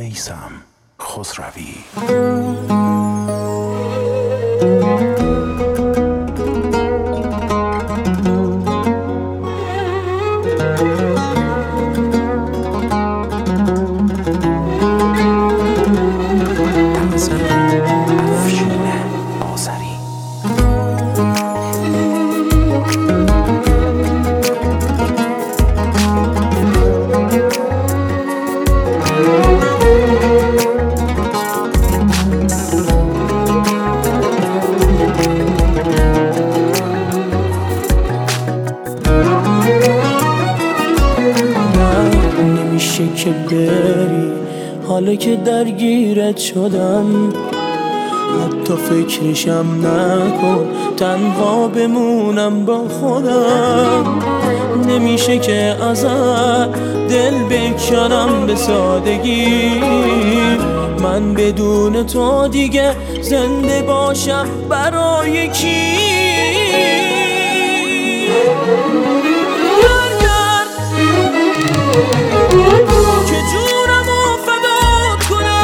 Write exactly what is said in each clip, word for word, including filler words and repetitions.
میثم خسروی. نمیشه که بری حالا که درگیرت شدم، حتی فکرشم نکن تنها بمونم با خودم. نمیشه که ازت دل بکنم به سادگی، من بدون تو دیگه زنده باشم برای کی؟ که جونمو فدات کنم،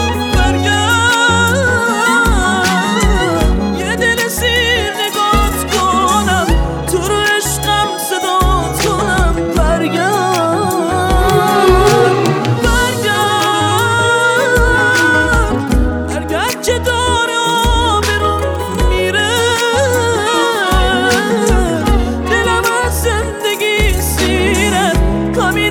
برگرد یه دل سیر نگات کنم، تو رو عشقم صدات کنم، برگرد برگرد برگرد که داره آبرون میره، دلم از زندگی سیره، همین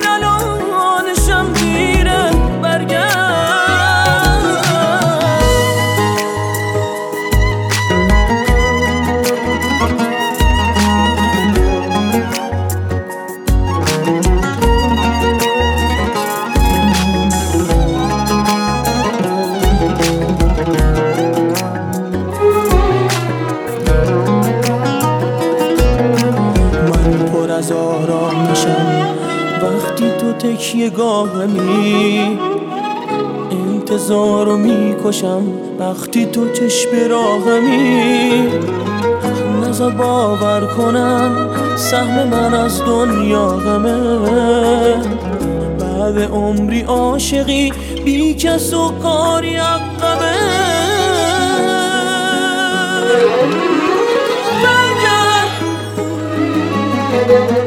از آرام میشم وقتی تو تکیه گاهمی، انتظارو میکشم وقتی تو چشم راهمی. نزار باور کنم سهم من از دنیا غمه، بعد عمری عاشقی بی کس و کاری عقبه. برگرد